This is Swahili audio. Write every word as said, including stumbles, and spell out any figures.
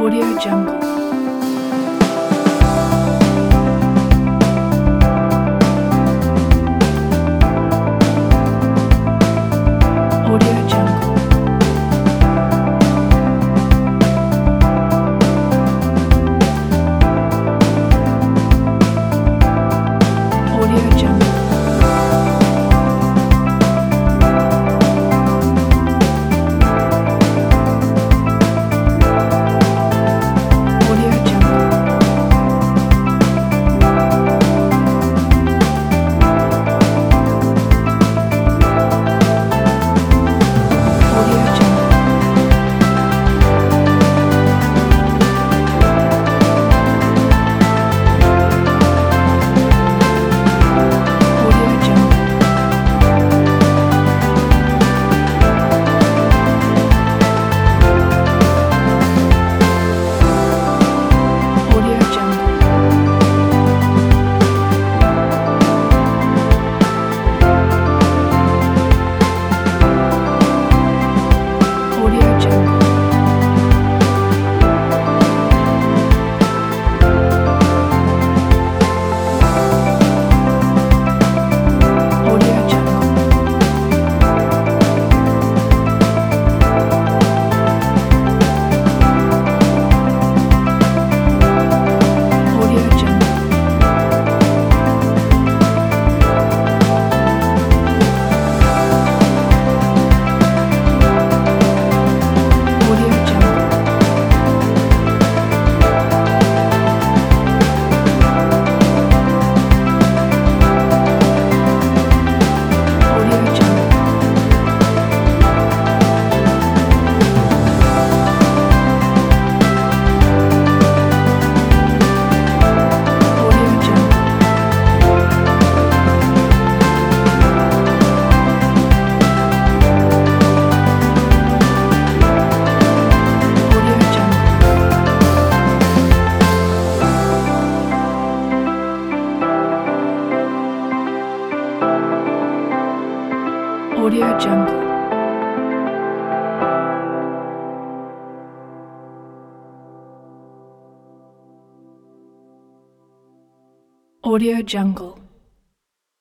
Audio Jungle. Audio Jungle. Audio Jungle. Audio Jungle. Audio Jungle. Audio Jungle. Audio Jungle. Audio Jungle. Audio Jungle. Audio Jungle. Audio Jungle. Audio Jungle. Audio Jungle. Audio Jungle. Audio Jungle. Audio Jungle.